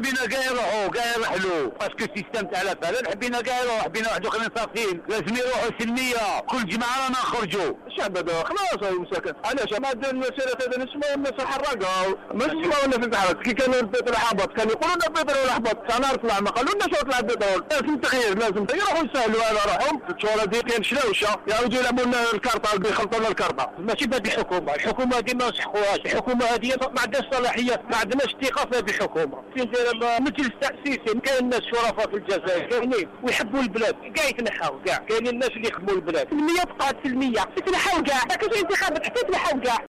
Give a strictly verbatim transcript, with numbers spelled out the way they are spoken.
حبينا كاع يروحوا كاع يرحلوا باسكو السيستم تاع لا فعلا حبينا كاع يروحوا حبينا واحد اخرين صافيين لازم يروحوا سلميه كل جمعه رانا نخرجوا الشعب هذا خلاص هاي مساكن علاش ما عندنا المسيره هذا نسمعوا الناس الحراقه ما نسمعوا الناس الحراقه كي كانوا البترول حبط كانوا يقولوا لنا البترول حبط انا طلع ما قالوا لنا شو طلع البترول لازم تغيير لازم يروحوا يسهلوا على روحهم الشهور هذه كاين شلاوشه يعاودوا يلعبوا لنا الكارطه اللي يخلطوا لنا الكارطه ماشي بهذه الحكومه الحكومه هذه ما نصحوهاش الحكومه هذه ما عندهاش صلاحيات ما عندناش ثقه في هذه الحكومه مثل التاسيسي كاين الناس شرفاء في الجزائر كاينين ويحبوا البلاد كاع يتنحاو كاع كاينين الناس اللي يخدموا البلاد سلميه بقات سلميه تتنحاو كاع ما كاينش انتخابات حتى تنحاو كاع